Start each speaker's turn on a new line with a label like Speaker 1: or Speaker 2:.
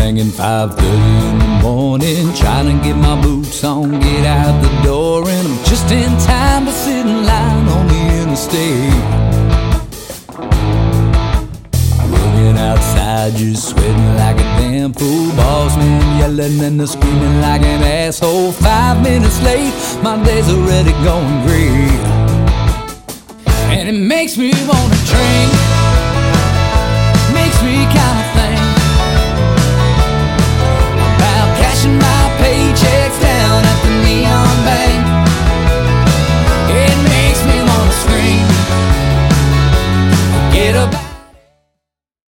Speaker 1: ringing 5:30 in the morning, trying to get my boots on, get out the door, and I'm just in time to sit in line on the interstate. Working outside, just sweating like a damn fool. Boss man yelling and screaming like an asshole. 5 minutes late, my day's already going great. And it makes me wanna drink, makes me kinda